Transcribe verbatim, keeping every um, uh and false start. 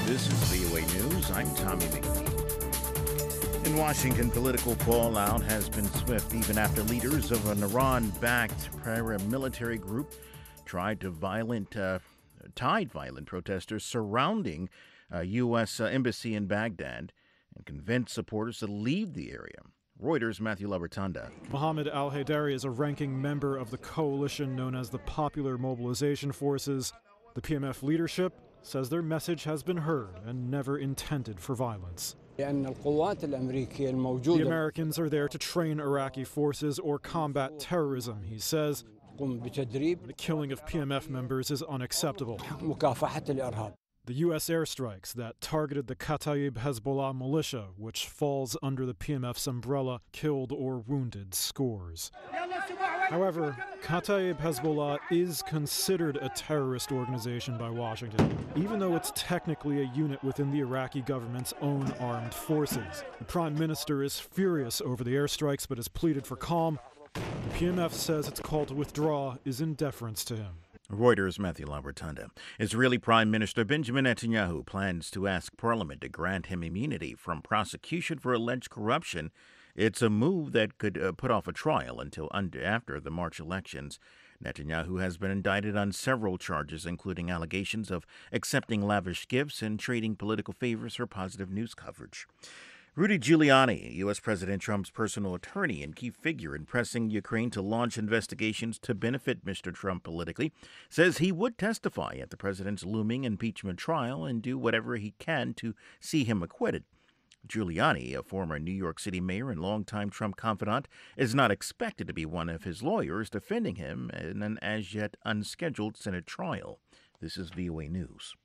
This is V O A News. I'm Tommy McNeil. In Washington, political fallout has been swift even after leaders of an Iran-backed paramilitary group tried to violent, uh, tied violent protesters surrounding a U S uh, embassy in Baghdad and convinced supporters to leave the area. Reuters' Matthew Labertanda. Mohammed al-Haidari is a ranking member of the coalition known as the Popular Mobilization Forces. The P M F leadership says their message has been heard and never intended for violence. The Americans are there to train Iraqi forces or combat terrorism, he says. The killing of P M F members is unacceptable. The U S airstrikes that targeted the Kataib Hezbollah militia, which falls under the P M F's umbrella, killed or wounded scores. However, Kataib Hezbollah is considered a terrorist organization by Washington, even though it's technically a unit within the Iraqi government's own armed forces. The Prime Minister is furious over the airstrikes but has pleaded for calm. The P M F says its call to withdraw is in deference to him. Reuters' Matthew Labertanda. Israeli Prime Minister Benjamin Netanyahu plans to ask Parliament to grant him immunity from prosecution for alleged corruption. It's a move that could uh, put off a trial until under, after the March elections. Netanyahu has been indicted on several charges, including allegations of accepting lavish gifts and trading political favors for positive news coverage. Rudy Giuliani, U S. President Trump's personal attorney and key figure in pressing Ukraine to launch investigations to benefit Mister Trump politically, says he would testify at the president's looming impeachment trial and do whatever he can to see him acquitted. Giuliani, a former New York City mayor and longtime Trump confidant, is not expected to be one of his lawyers defending him in an as-yet unscheduled Senate trial. This is V O A News.